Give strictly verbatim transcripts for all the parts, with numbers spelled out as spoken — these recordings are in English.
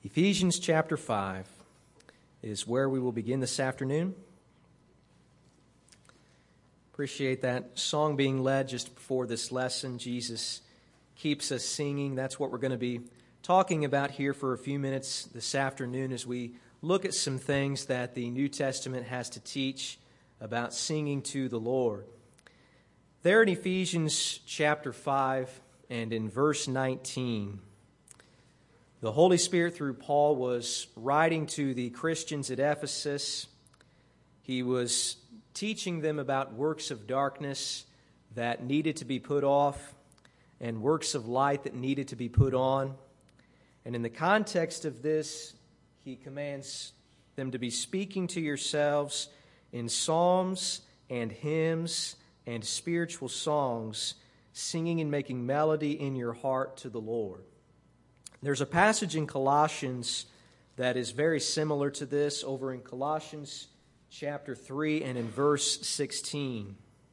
Ephesians chapter five is where we will begin this afternoon. Appreciate that song being led just before this lesson. Jesus keeps us singing. That's what we're going to be talking about here for a few minutes this afternoon as we look at some things that the New Testament has to teach about singing to the Lord. There in Ephesians chapter five and in verse nineteen, the Holy Spirit, through Paul, was writing to the Christians at Ephesus. He was teaching them about works of darkness that needed to be put off and works of light that needed to be put on. And in the context of this, he commands them to be speaking to yourselves in psalms and hymns and spiritual songs, singing and making melody in your heart to the Lord. There's a passage in Colossians that is very similar to this, over in Colossians chapter three and in verse sixteen.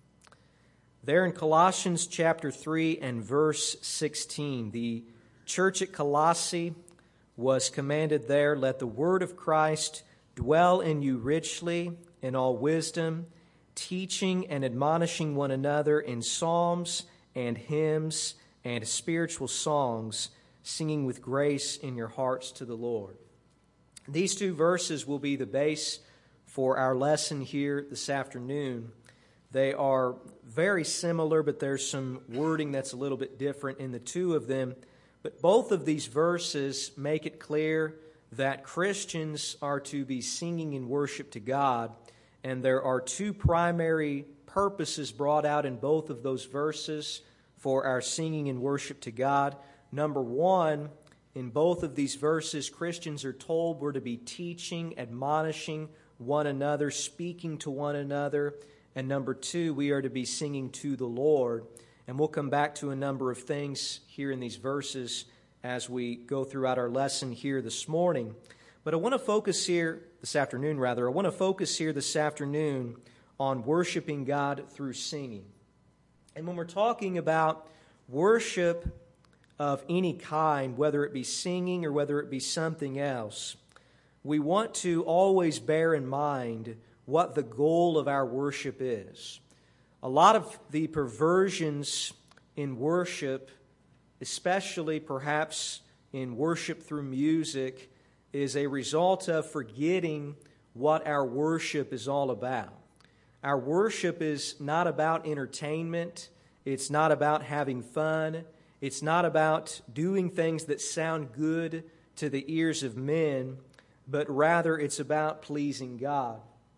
There in Colossians chapter three and verse sixteen, the church at Colossae was commanded there, "Let the word of Christ dwell in you richly in all wisdom, teaching and admonishing one another in psalms and hymns and spiritual songs, singing with grace in your hearts to the Lord." These two verses will be the base for our lesson here this afternoon. They are very similar, but there's some wording that's a little bit different in the two of them. But both of these verses make it clear that Christians are to be singing in worship to God, and there are two primary purposes brought out in both of those verses for our singing in worship to God. Number one, in both of these verses, Christians are told we're to be teaching, admonishing one another, speaking to one another. And number two, we are to be singing to the Lord. And we'll come back to a number of things here in these verses as we go throughout our lesson here this morning. But I want to focus here, this afternoon rather, I want to focus here this afternoon on worshiping God through singing. And when we're talking about worship of any kind, whether it be singing or whether it be something else, we want to always bear in mind what the goal of our worship is. A lot of the perversions in worship, especially perhaps in worship through music, is a result of forgetting what our worship is all about. Our worship is not about entertainment. It's not about having fun. It's not about doing things that sound good to the ears of men, but rather it's about pleasing God.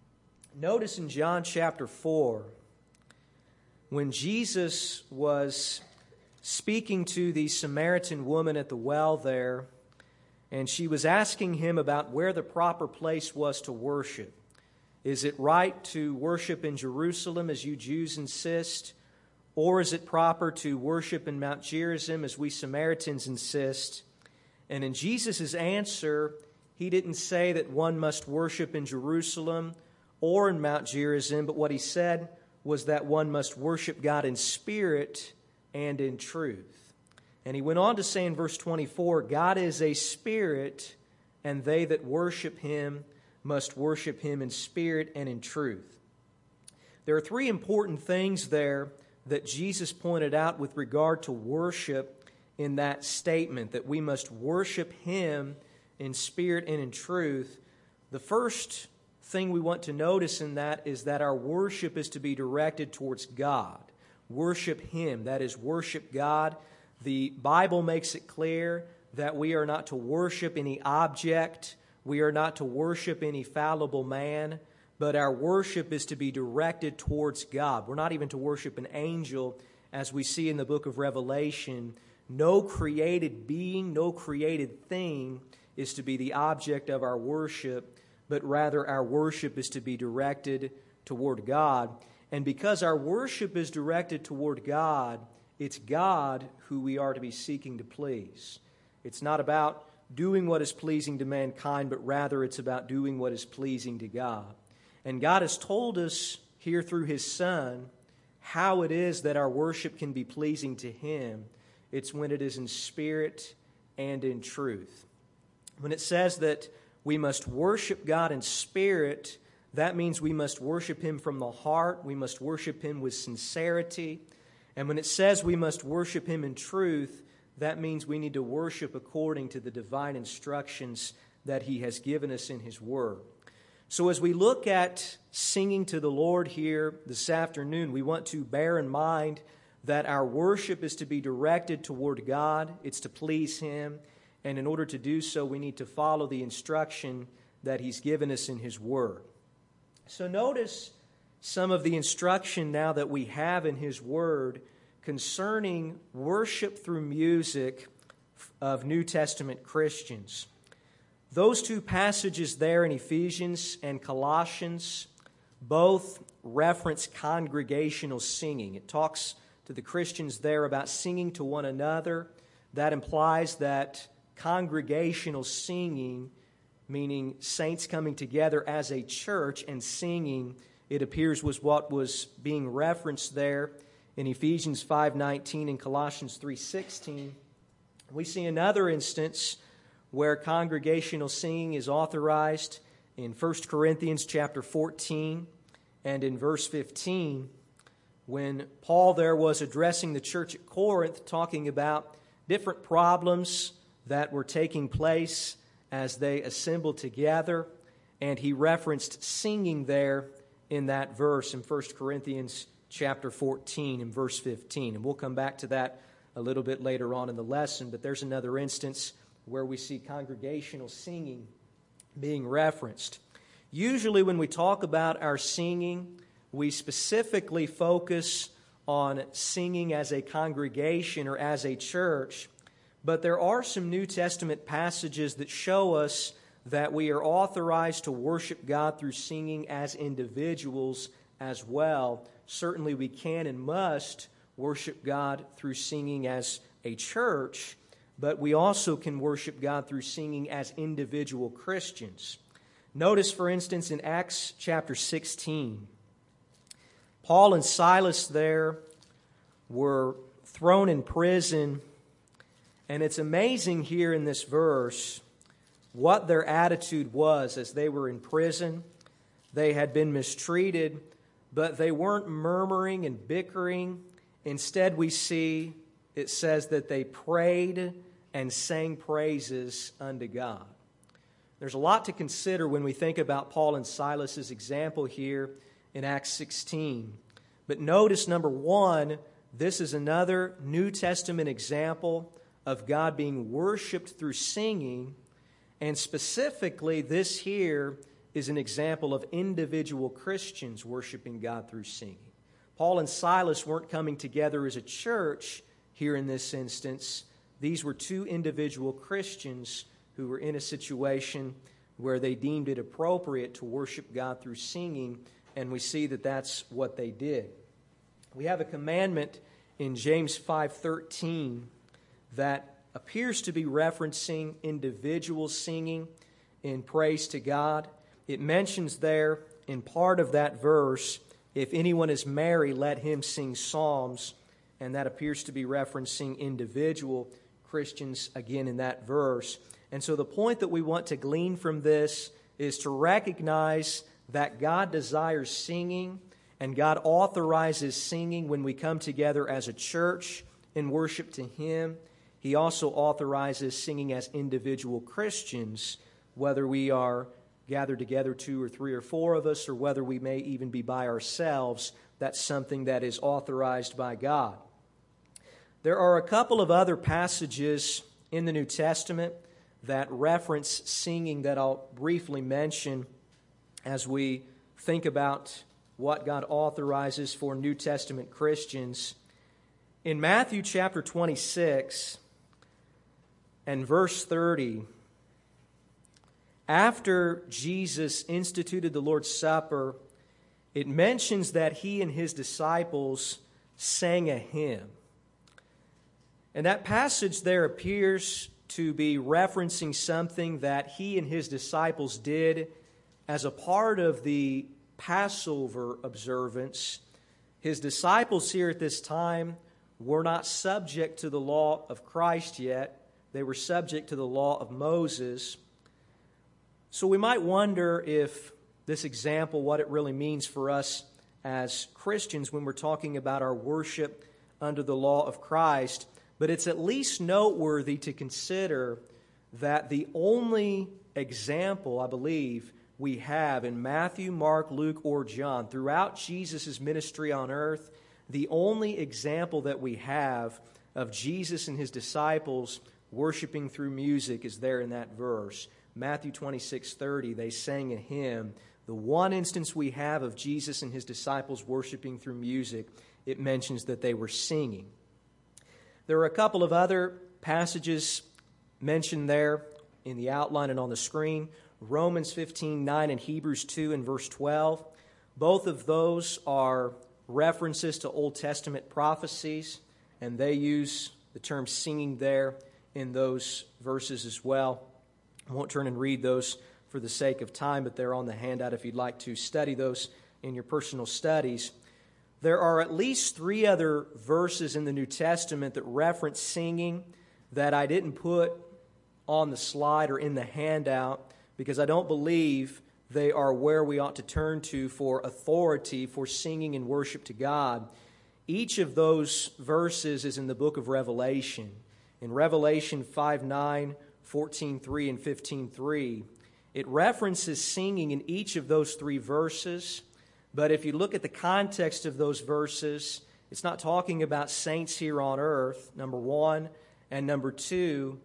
Notice in John chapter four, when Jesus was speaking to the Samaritan woman at the well there, and she was asking him about where the proper place was to worship. Is it right to worship in Jerusalem, as you Jews insist? Or is it proper to worship in Mount Gerizim, as we Samaritans insist? And in Jesus' answer, he didn't say that one must worship in Jerusalem or in Mount Gerizim, but what he said was that one must worship God in spirit and in truth. And he went on to say in verse twenty-four, "God is a spirit, and they that worship him must worship him in spirit and in truth." There are three important things there that Jesus pointed out with regard to worship in that statement, that we must worship him in spirit and in truth. The first thing we want to notice in that is that our worship is to be directed towards God. Worship him, that is, worship God. The Bible makes it clear that we are not to worship any object. We are not to worship any fallible man. But our worship is to be directed towards God. We're not even to worship an angel, as we see in the book of Revelation. No created being, no created thing is to be the object of our worship, but rather our worship is to be directed toward God. And because our worship is directed toward God, it's God who we are to be seeking to please. It's not about doing what is pleasing to mankind, but rather it's about doing what is pleasing to God. And God has told us here through his Son how it is that our worship can be pleasing to him. It's when it is in spirit and in truth. When it says that we must worship God in spirit, that means we must worship Him from the heart. We must worship Him with sincerity. And when it says we must worship Him in truth, that means we need to worship according to the divine instructions that He has given us in His Word. So as we look at singing to the Lord here this afternoon, we want to bear in mind that our worship is to be directed toward God. It's to please Him. And in order to do so, we need to follow the instruction that He's given us in His Word. So notice some of the instruction now that we have in His Word concerning worship through music of New Testament Christians. Those two passages there in Ephesians and Colossians both reference congregational singing. It talks to the Christians there about singing to one another. That implies that congregational singing, meaning saints coming together as a church and singing, it appears was what was being referenced there in Ephesians five nineteen and Colossians three sixteen. We see another instance where congregational singing is authorized in First Corinthians chapter fourteen and in verse fifteen, when Paul there was addressing the church at Corinth, talking about different problems that were taking place as they assembled together, and he referenced singing there in that verse in First Corinthians chapter fourteen and verse fifteen. And we'll come back to that a little bit later on in the lesson, but there's another instance where we see congregational singing being referenced. Usually when we talk about our singing, we specifically focus on singing as a congregation or as a church, but there are some New Testament passages that show us that we are authorized to worship God through singing as individuals as well. Certainly we can and must worship God through singing as a church, but we also can worship God through singing as individual Christians. Notice, for instance, in Acts chapter sixteen, Paul and Silas there were thrown in prison, and it's amazing here in this verse what their attitude was as they were in prison. They had been mistreated, but they weren't murmuring and bickering. Instead, we see it says that they prayed and sang praises unto God. There's a lot to consider when we think about Paul and Silas's example here in Acts sixteen. But notice, number one, this is another New Testament example of God being worshiped through singing, and specifically this here is an example of individual Christians worshiping God through singing. Paul and Silas weren't coming together as a church here in this instance. These were two individual Christians who were in a situation where they deemed it appropriate to worship God through singing, and we see that that's what they did. We have a commandment in James five thirteen that appears to be referencing individual singing in praise to God. It mentions there in part of that verse, if anyone is merry, let him sing psalms, and that appears to be referencing individual Christians again in that verse. And so the point that we want to glean from this is to recognize that God desires singing, and God authorizes singing when we come together as a church in worship to Him. He also authorizes singing as individual Christians, whether we are gathered together, two or three or four of us, or whether we may even be by ourselves. That's something that is authorized by God. There are a couple of other passages in the New Testament that reference singing that I'll briefly mention as we think about what God authorizes for New Testament Christians. In Matthew chapter twenty-six and verse thirty, after Jesus instituted the Lord's Supper, it mentions that He and His disciples sang a hymn. And that passage there appears to be referencing something that He and His disciples did as a part of the Passover observance. His disciples here at this time were not subject to the law of Christ yet. They were subject to the law of Moses. So we might wonder if this example, what it really means for us as Christians when we're talking about our worship under the law of Christ. But it's at least noteworthy to consider that the only example, I believe, we have in Matthew, Mark, Luke, or John, throughout Jesus' ministry on earth, the only example that we have of Jesus and his disciples worshiping through music is there in that verse. Matthew twenty-six thirty, they sang a hymn. The one instance we have of Jesus and his disciples worshiping through music, it mentions that they were singing. There are a couple of other passages mentioned there in the outline and on the screen. Romans fifteen nine and Hebrews two and verse twelve. Both of those are references to Old Testament prophecies, and they use the term singing there in those verses as well. I won't turn and read those for the sake of time, but they're on the handout if you'd like to study those in your personal studies. There are at least three other verses in the New Testament that reference singing that I didn't put on the slide or in the handout because I don't believe they are where we ought to turn to for authority for singing and worship to God. Each of those verses is in the book of Revelation. In Revelation five nine, fourteen three, and fifteen three, it references singing in each of those three verses. But if you look at the context of those verses, it's not talking about saints here on earth, number one. And number two,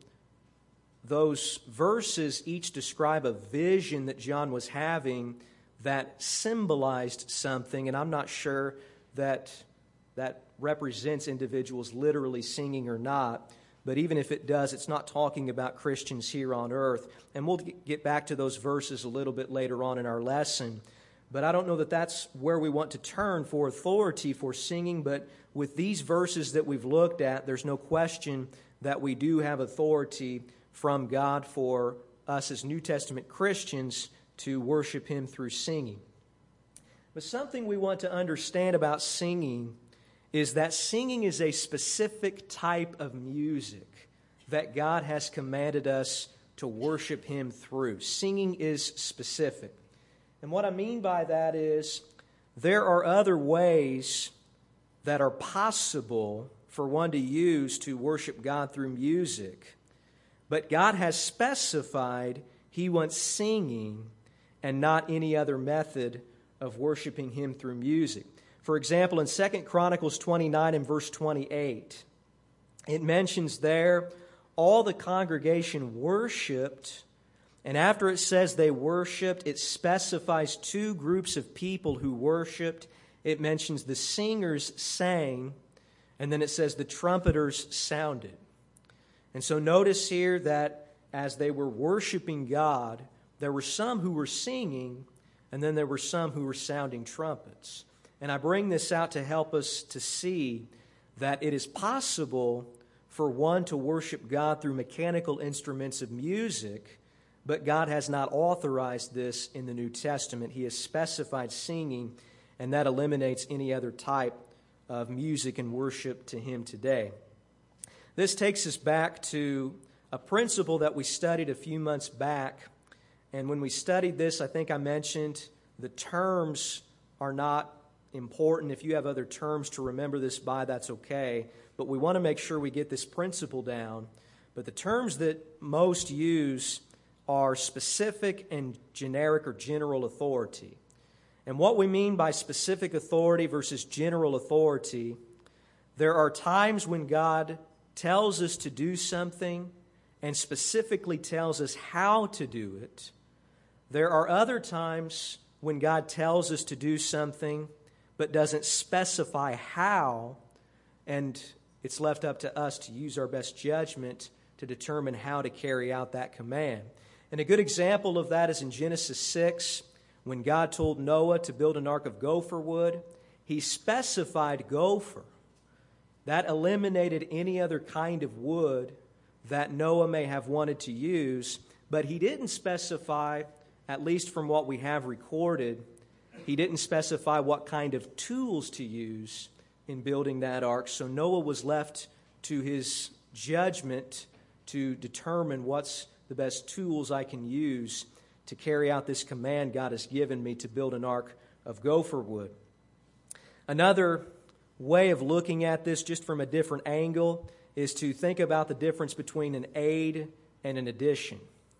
those verses each describe a vision that John was having that symbolized something. And I'm not sure that that represents individuals literally singing or not. But even if it does, it's not talking about Christians here on earth. And we'll get back to those verses a little bit later on in our lesson. But I don't know that that's where we want to turn for authority for singing. But with these verses that we've looked at, there's no question that we do have authority from God for us as New Testament Christians to worship Him through singing. But something we want to understand about singing is that singing is a specific type of music that God has commanded us to worship Him through. Singing is specific. And what I mean by that is there are other ways that are possible for one to use to worship God through music. But God has specified He wants singing and not any other method of worshiping Him through music. For example, in Second Chronicles twenty-nine and verse twenty-eight, it mentions there all the congregation worshipped, and after it says they worshipped, it specifies two groups of people who worshipped. It mentions the singers sang, and then it says the trumpeters sounded. And so notice here that as they were worshiping God, there were some who were singing, and then there were some who were sounding trumpets. And I bring this out to help us to see that it is possible for one to worship God through mechanical instruments of music, but God has not authorized this in the New Testament. He has specified singing, and that eliminates any other type of music and worship to Him today. This takes us back to a principle that we studied a few months back. And when we studied this, I think I mentioned the terms are not important. If you have other terms to remember this by, that's okay. But we want to make sure we get this principle down. But the terms that most use are specific and generic or general authority. And what we mean by specific authority versus general authority, there are times when God tells us to do something and specifically tells us how to do it. There are other times when God tells us to do something but doesn't specify how, and it's left up to us to use our best judgment to determine how to carry out that command. And a good example of that is in Genesis six, when God told Noah to build an ark of gopher wood. He specified gopher. That eliminated any other kind of wood that Noah may have wanted to use, but he didn't specify, at least from what we have recorded, he didn't specify what kind of tools to use in building that ark. So Noah was left to his judgment to determine what's the best tools I can use to carry out this command God has given me to build an ark of gopher wood. Another way of looking at this, just from a different angle, is to think about the difference between an aid and an addition.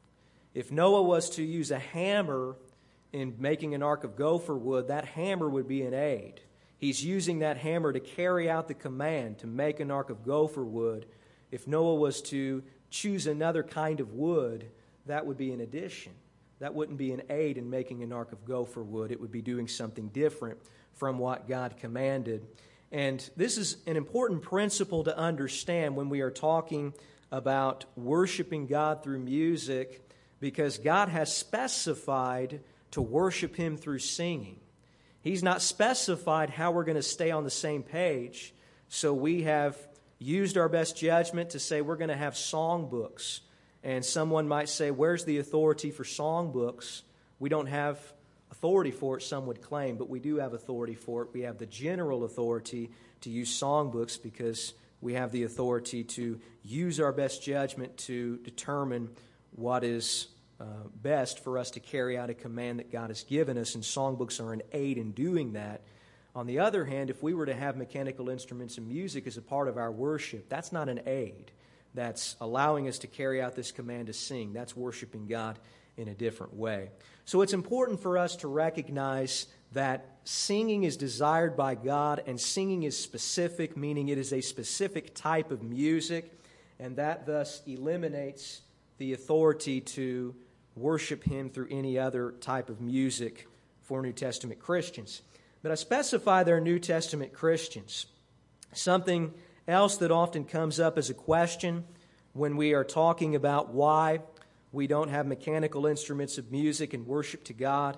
If Noah was to use a hammer in making an ark of gopher wood, that hammer would be an aid. He's using that hammer to carry out the command to make an ark of gopher wood. If Noah was to choose another kind of wood, that would be an addition. That wouldn't be an aid in making an ark of gopher wood. It would be doing something different from what God commanded. And this is an important principle to understand when we are talking about worshiping God through music, because God has specified to worship Him through singing. He's not specified how we're going to stay on the same page, so we have used our best judgment to say we're going to have songbooks. And someone might say, where's the authority for songbooks? We don't have authority for it, some would claim, but we do have authority for it. We have the general authority to use songbooks because we have the authority to use our best judgment to determine what is uh, best for us to carry out a command that God has given us, and songbooks are an aid in doing that. On the other hand, if we were to have mechanical instruments and music as a part of our worship, that's not an aid. That's allowing us to carry out this command to sing. That's worshiping God in a different way. So it's important for us to recognize that singing is desired by God, and singing is specific, meaning it is a specific type of music, and that thus eliminates the authority to worship Him through any other type of music for New Testament Christians. But I specify they're New Testament Christians. Something else that often comes up as a question when we are talking about why we don't have mechanical instruments of music and worship to God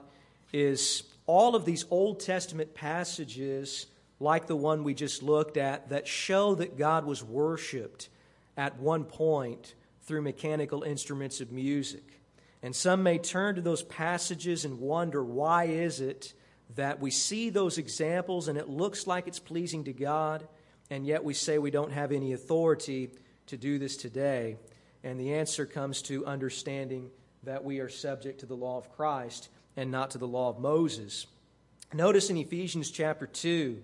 is all of these Old Testament passages, like the one we just looked at, that show that God was worshiped at one point through mechanical instruments of music. And some may turn to those passages and wonder, why is it that we see those examples and it looks like it's pleasing to God, and yet we say we don't have any authority to do this today? And the answer comes to understanding that we are subject to the law of Christ and not to the law of Moses. Notice in Ephesians chapter two,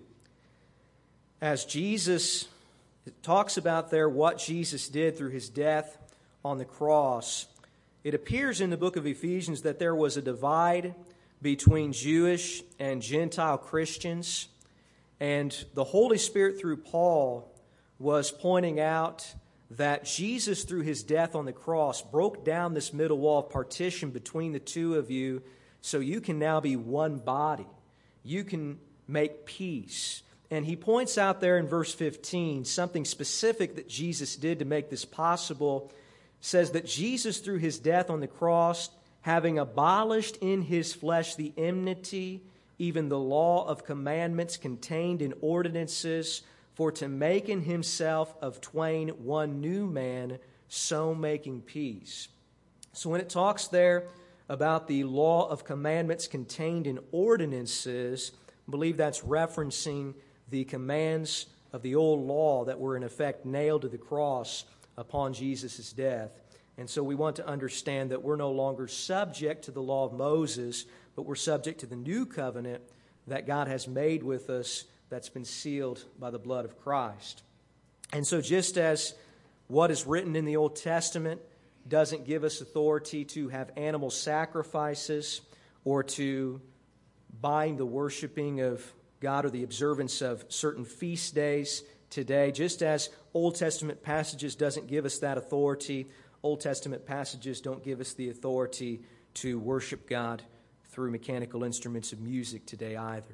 as Jesus talks about there what Jesus did through His death on the cross, it appears in the book of Ephesians that there was a divide between Jewish and Gentile Christians. And the Holy Spirit through Paul was pointing out that Jesus, through His death on the cross, broke down this middle wall of partition between the two of you, so you can now be one body. You can make peace. And he points out there in verse fifteen something specific that Jesus did to make this possible. Says that Jesus, through His death on the cross, having abolished in His flesh the enmity, even the law of commandments contained in ordinances, for to make in Himself of twain one new man, so making peace. So when it talks there about the law of commandments contained in ordinances, I believe that's referencing the commands of the old law that were in effect nailed to the cross upon Jesus' death. And so we want to understand that we're no longer subject to the law of Moses, but we're subject to the new covenant that God has made with us, that's been sealed by the blood of Christ. And so just as what is written in the Old Testament doesn't give us authority to have animal sacrifices or to bind the worshiping of God or the observance of certain feast days today, just as Old Testament passages doesn't give us that authority, Old Testament passages don't give us the authority to worship God through mechanical instruments of music today either.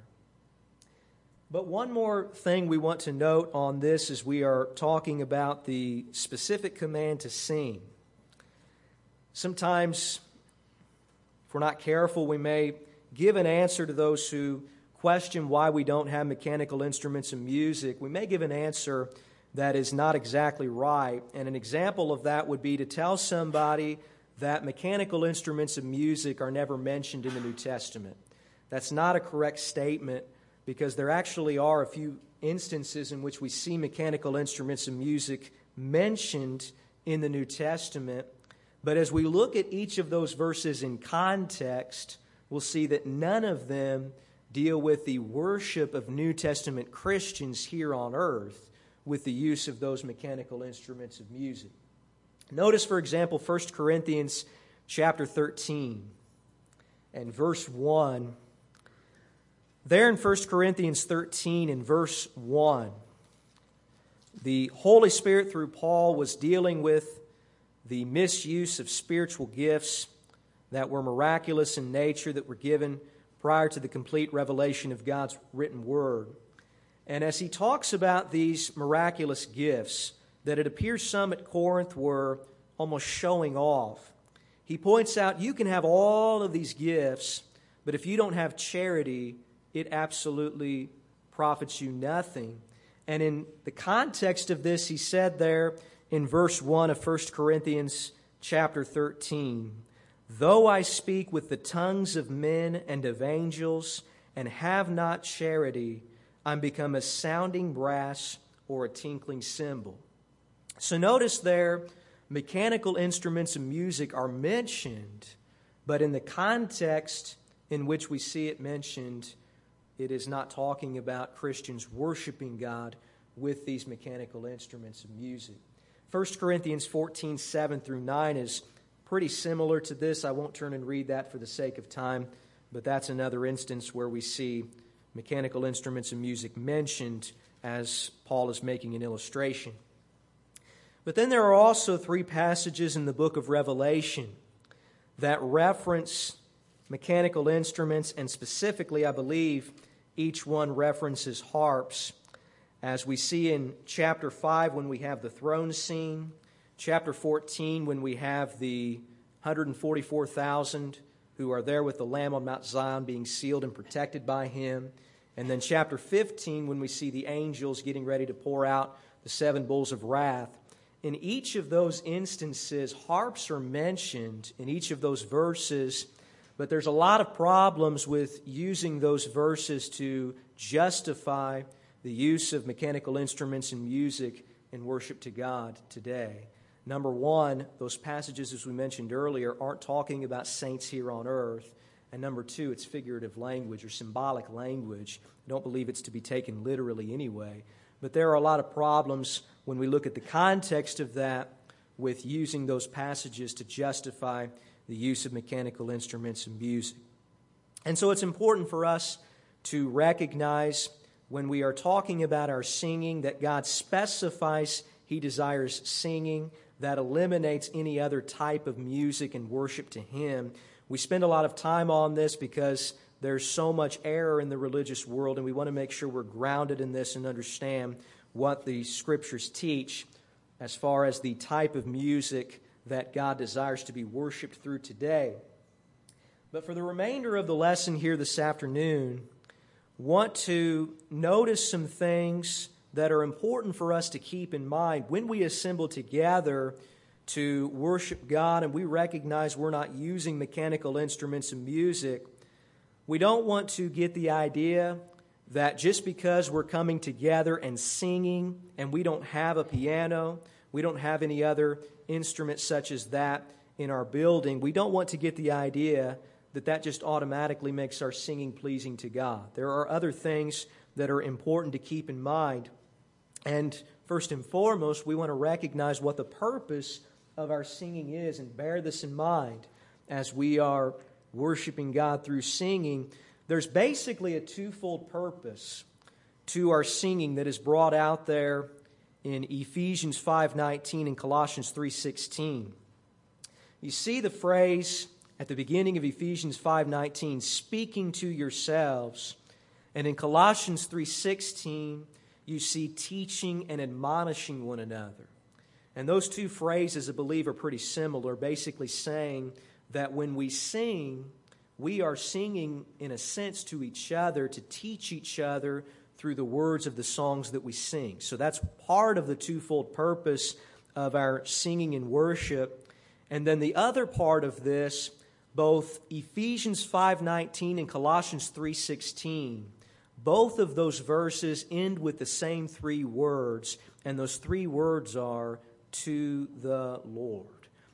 But one more thing we want to note on this as we are talking about the specific command to sing. Sometimes, if we're not careful, we may give an answer to those who question why we don't have mechanical instruments of music. We may give an answer that is not exactly right. And an example of that would be to tell somebody that mechanical instruments of music are never mentioned in the New Testament. That's not a correct statement, because there actually are a few instances in which we see mechanical instruments of music mentioned in the New Testament. But as we look at each of those verses in context, we'll see that none of them deal with the worship of New Testament Christians here on earth with the use of those mechanical instruments of music. Notice, for example, First Corinthians chapter thirteen and verse one. There in First Corinthians thirteen and verse one, the Holy Spirit through Paul was dealing with the misuse of spiritual gifts that were miraculous in nature, that were given prior to the complete revelation of God's written word. And as he talks about these miraculous gifts, that it appears some at Corinth were almost showing off, he points out you can have all of these gifts, but if you don't have charity, it absolutely profits you nothing. And in the context of this, he said there in verse one of First Corinthians chapter thirteen, though I speak with the tongues of men and of angels and have not charity, I'm become a sounding brass or a tinkling cymbal. So notice there, mechanical instruments of music are mentioned, but in the context in which we see it mentioned, it is not talking about Christians worshiping God with these mechanical instruments of music. First Corinthians fourteen, seven through nine is pretty similar to this. I won't turn and read that for the sake of time, but that's another instance where we see mechanical instruments of music mentioned as Paul is making an illustration. But then there are also three passages in the book of Revelation that reference mechanical instruments, and specifically, I believe, each one references harps, as we see in chapter five when we have the throne scene, chapter fourteen when we have the one hundred forty-four thousand who are there with the Lamb on Mount Zion being sealed and protected by him, and then chapter fifteen when we see the angels getting ready to pour out the seven bowls of wrath. In each of those instances, harps are mentioned in each of those verses, but there's a lot of problems with using those verses to justify the use of mechanical instruments and music in worship to God today. Number one, those passages, as we mentioned earlier, aren't talking about saints here on earth. And number two, it's figurative language or symbolic language. I don't believe it's to be taken literally anyway. But there are a lot of problems when we look at the context of that with using those passages to justify the use of mechanical instruments and music. And so it's important for us to recognize when we are talking about our singing that God specifies He desires singing. That eliminates any other type of music and worship to Him. We spend a lot of time on this because there's so much error in the religious world, and we want to make sure we're grounded in this and understand what the Scriptures teach as far as the type of music that God desires to be worshiped through today. But for the remainder of the lesson here this afternoon, want to notice some things that are important for us to keep in mind when we assemble together to worship God and we recognize we're not using mechanical instruments and music. We don't want to get the idea that just because we're coming together and singing and we don't have a piano, we don't have any other instruments such as that in our building, we don't want to get the idea that that just automatically makes our singing pleasing to God. There are other things that are important to keep in mind. And first and foremost, we want to recognize what the purpose of our singing is and bear this in mind as we are worshiping God through singing. There's basically a twofold purpose to our singing that is brought out there in Ephesians five nineteen and Colossians three sixteen. You see the phrase at the beginning of Ephesians five nineteen, speaking to yourselves, and in Colossians three sixteen, you see teaching and admonishing one another. And those two phrases, I believe, are pretty similar, basically saying that when we sing, we are singing in a sense to each other to teach each other through the words of the songs that we sing. So that's part of the twofold purpose of our singing and worship. And then the other part of this, both Ephesians five nineteen and Colossians three sixteen, both of those verses end with the same three words, and those three words are, to the Lord.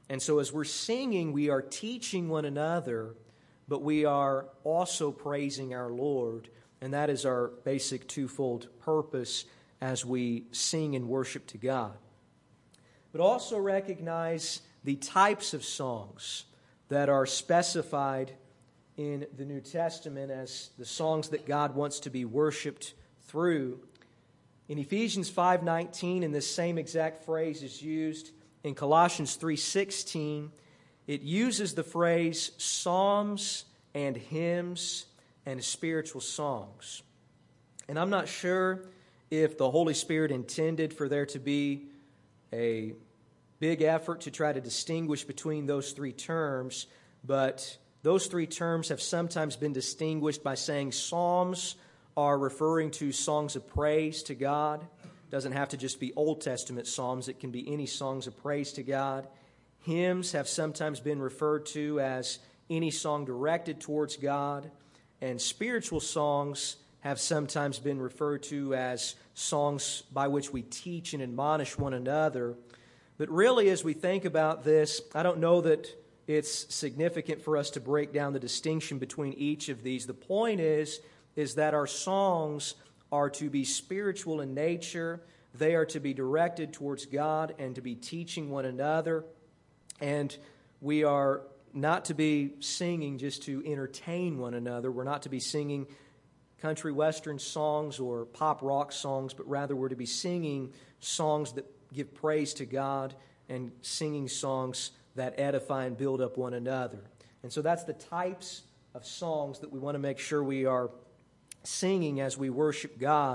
And so as we're singing, we are teaching one another, but we are also praising our Lord. And that is our basic twofold purpose as we sing and worship to God. But also recognize the types of songs that are specified in the New Testament as the songs that God wants to be worshiped through. In Ephesians five nineteen, and this same exact phrase is used in Colossians three sixteen. It uses the phrase psalms and hymns and spiritual songs. And I'm not sure if the Holy Spirit intended for there to be a big effort to try to distinguish between those three terms, but those three terms have sometimes been distinguished by saying psalms are referring to songs of praise to God. It doesn't have to just be Old Testament psalms. It can be any songs of praise to God. Hymns have sometimes been referred to as any song directed towards God. And spiritual songs have sometimes been referred to as songs by which we teach and admonish one another. But really, as we think about this, I don't know that it's significant for us to break down the distinction between each of these. The point is, is that our songs are to be spiritual in nature. They are to be directed towards God and to be teaching one another. And we are not to be singing just to entertain one another. We're not to be singing country western songs or pop rock songs, but rather we're to be singing songs that give praise to God and singing songs that edify and build up one another. And so that's the types of songs that we want to make sure we are singing as we worship God.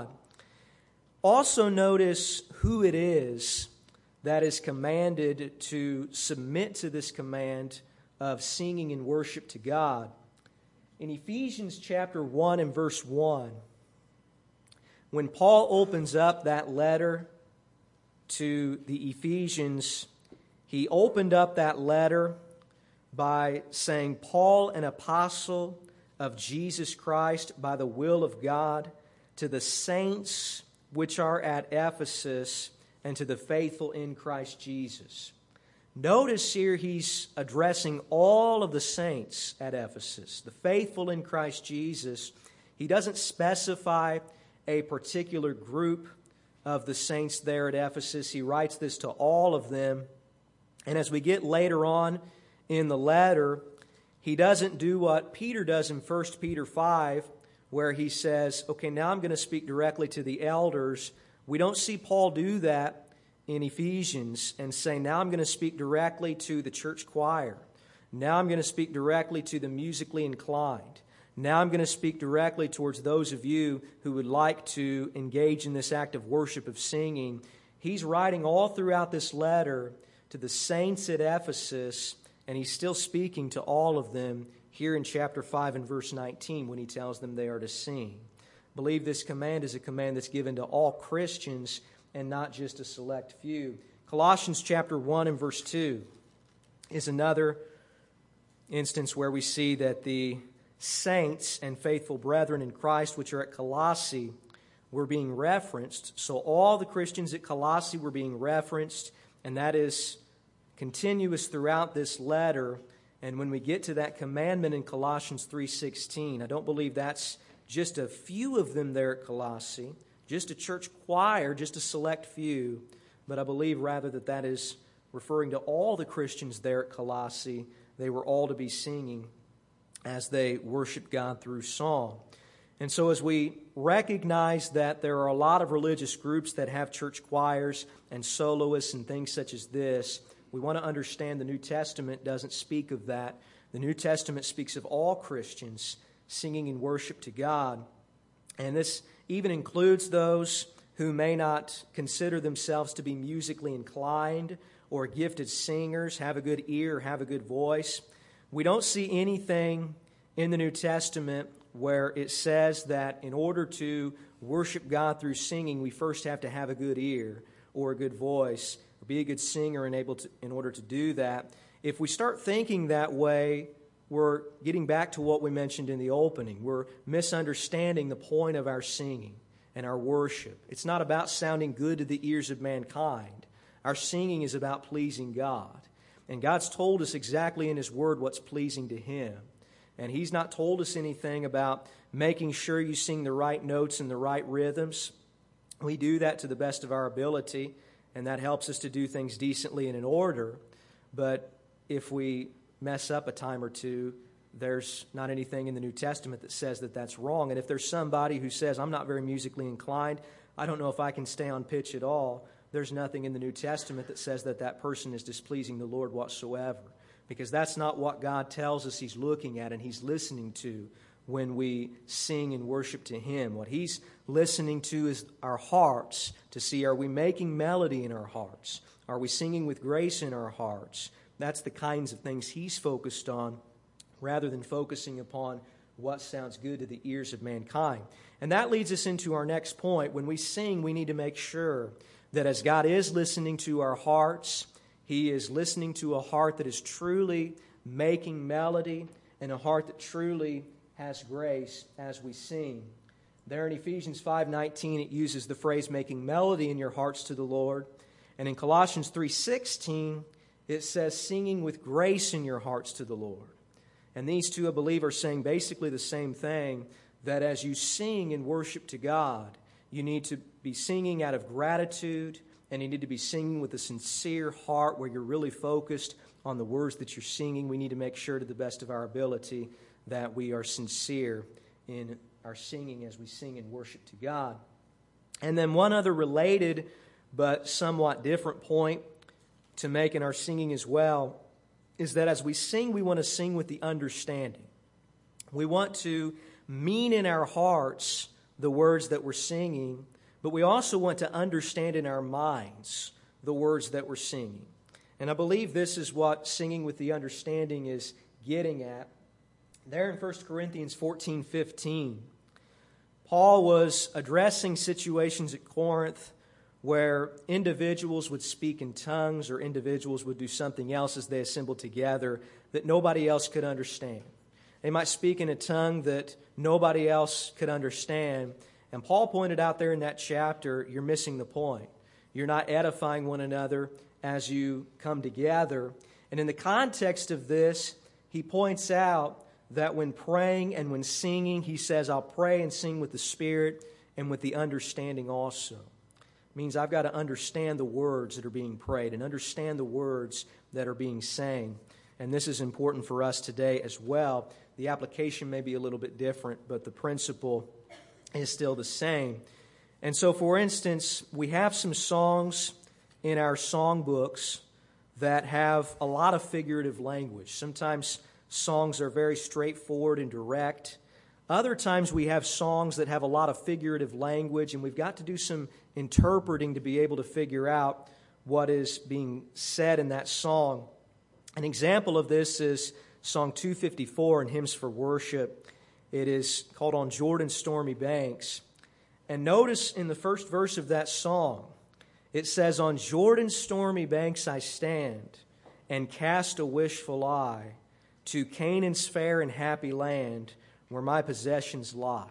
Also notice who it is that is commanded to submit to this command of singing and worship to God. In Ephesians chapter one and verse one, when Paul opens up that letter to the Ephesians, he opened up that letter by saying, Paul, an apostle of Jesus Christ by the will of God, to the saints which are at Ephesus, and to the faithful in Christ Jesus. Notice here he's addressing all of the saints at Ephesus, the faithful in Christ Jesus. He doesn't specify a particular group of the saints there at Ephesus. He writes this to all of them. And as we get later on in the letter, he doesn't do what Peter does in First Peter five, where he says, okay, now I'm going to speak directly to the elders. We don't see Paul do that in Ephesians and say, now I'm going to speak directly to the church choir. Now I'm going to speak directly to the musically inclined. Now I'm going to speak directly towards those of you who would like to engage in this act of worship of singing. He's writing all throughout this letter to the saints at Ephesus, and he's still speaking to all of them here in chapter five and verse nineteen when he tells them they are to sing. I believe this command is a command that's given to all Christians and not just a select few. Colossians chapter one and verse two is another instance where we see that the saints and faithful brethren in Christ which are at Colossae were being referenced. So all the Christians at Colossae were being referenced, and that is continuous throughout this letter. And when we get to that commandment in Colossians three sixteen, I don't believe that's just a few of them there at Colossae, just a church choir, just a select few, but I believe rather that that is referring to all the Christians there at Colossae. They were all to be singing as they worship God through song. And so as we recognize that there are a lot of religious groups that have church choirs and soloists and things such as this, we want to understand the New Testament doesn't speak of that. The New Testament speaks of all Christians singing in worship to God. And this even includes those who may not consider themselves to be musically inclined or gifted singers, have a good ear, have a good voice. We don't see anything in the New Testament where it says that in order to worship God through singing, we first have to have a good ear or a good voice, or be a good singer and able to, in order to do that. If we start thinking that way, we're getting back to what we mentioned in the opening. We're misunderstanding the point of our singing and our worship. It's not about sounding good to the ears of mankind. Our singing is about pleasing God. And God's told us exactly in His Word what's pleasing to Him. And He's not told us anything about making sure you sing the right notes and the right rhythms. We do that to the best of our ability, and that helps us to do things decently and in order. But if we mess up a time or two, there's not anything in the New Testament that says that that's wrong. And if there's somebody who says, I'm not very musically inclined, I don't know if I can stay on pitch at all, there's nothing in the New Testament that says that that person is displeasing the Lord whatsoever. Because that's not what God tells us He's looking at and He's listening to when we sing and worship to Him. What He's listening to is our hearts, to see, are we making melody in our hearts? Are we singing with grace in our hearts? That's the kinds of things He's focused on, rather than focusing upon what sounds good to the ears of mankind. And that leads us into our next point. When we sing, we need to make sure that as God is listening to our hearts, He is listening to a heart that is truly making melody and a heart that truly has grace as we sing. There in Ephesians five nineteen, it uses the phrase making melody in your hearts to the Lord. And in Colossians three sixteen, it says singing with grace in your hearts to the Lord. And these two, I believe, are saying basically the same thing, that as you sing in worship to God, you need to be singing out of gratitude, and you need to be singing with a sincere heart where you're really focused on the words that you're singing. We need to make sure to the best of our ability that we are sincere in our singing as we sing and worship to God. And then one other related but somewhat different point to make in our singing as well is that as we sing, we want to sing with the understanding. We want to mean in our hearts the words that we're singing, but we also want to understand in our minds the words that we're singing. And I believe this is what singing with the understanding is getting at. There in First Corinthians fourteen fifteen, Paul was addressing situations at Corinth where individuals would speak in tongues or individuals would do something else as they assembled together that nobody else could understand. They might speak in a tongue that nobody else could understand. And Paul pointed out there in that chapter, you're missing the point. You're not edifying one another as you come together. And in the context of this, he points out that when praying and when singing, he says, I'll pray and sing with the Spirit and with the understanding also. It means I've got to understand the words that are being prayed and understand the words that are being sang. And this is important for us today as well. The application may be a little bit different, but the principle is still the same. And so, for instance, we have some songs in our songbooks that have a lot of figurative language. Sometimes songs are very straightforward and direct. Other times we have songs that have a lot of figurative language, and we've got to do some interpreting to be able to figure out what is being said in that song. An example of this is Song two fifty-four in Hymns for Worship. It is called On Jordan's Stormy Banks. And notice in the first verse of that song, it says, On Jordan's stormy banks I stand and cast a wishful eye to Canaan's fair and happy land where my possessions lie.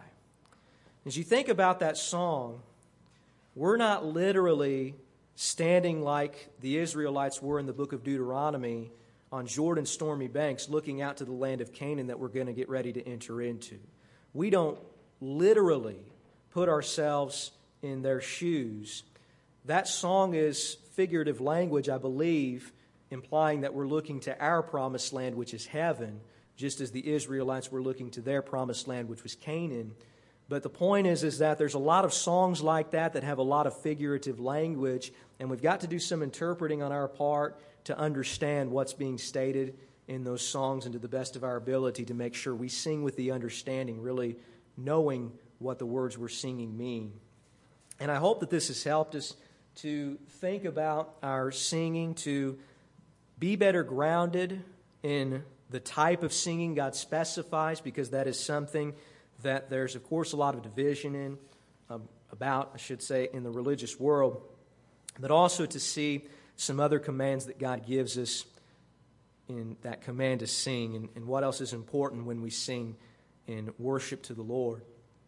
As you think about that song, we're not literally standing like the Israelites were in the book of Deuteronomy on Jordan's stormy banks looking out to the land of Canaan that we're going to get ready to enter into. We don't literally put ourselves in their shoes. That song is figurative language, I believe, implying that we're looking to our promised land, which is heaven, just as the Israelites were looking to their promised land, which was Canaan. But the point is, is that there's a lot of songs like that that have a lot of figurative language, and we've got to do some interpreting on our part to understand what's being stated in those songs and to the best of our ability to make sure we sing with the understanding, really knowing what the words we're singing mean. And I hope that this has helped us to think about our singing, to be better grounded in the type of singing God specifies, because that is something that there's, of course, a lot of division in, um, about, I should say, in the religious world, but also to see some other commands that God gives us in that command to sing, and, and what else is important when we sing in worship to the Lord.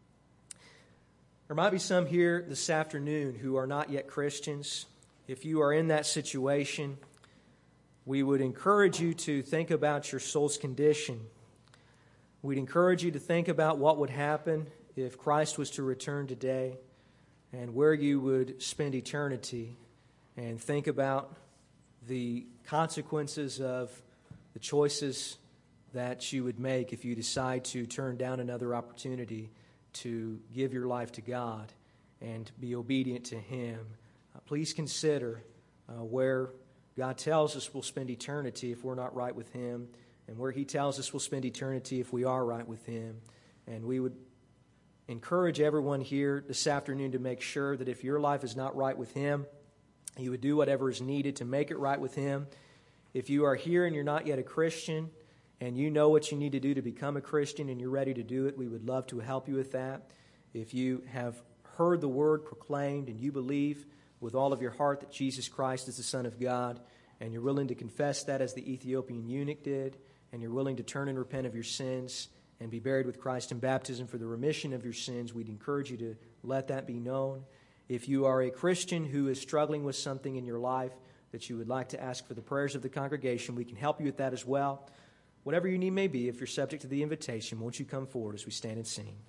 There might be some here this afternoon who are not yet Christians. If you are in that situation, we would encourage you to think about your soul's condition. We'd encourage you to think about what would happen if Christ was to return today and where you would spend eternity, and think about the consequences of the choices that you would make if you decide to turn down another opportunity to give your life to God and be obedient to Him. Uh, please consider uh, where God tells us we'll spend eternity if we're not right with Him, and where He tells us we'll spend eternity if we are right with Him. And we would encourage everyone here this afternoon to make sure that if your life is not right with Him, you would do whatever is needed to make it right with Him. If you are here and you're not yet a Christian, and you know what you need to do to become a Christian and you're ready to do it, we would love to help you with that. If you have heard the word proclaimed and you believe with all of your heart that Jesus Christ is the Son of God, and you're willing to confess that as the Ethiopian eunuch did, and you're willing to turn and repent of your sins and be buried with Christ in baptism for the remission of your sins, we'd encourage you to let that be known. If you are a Christian who is struggling with something in your life that you would like to ask for the prayers of the congregation, we can help you with that as well. Whatever your need may be, if you're subject to the invitation, won't you come forward as we stand and sing?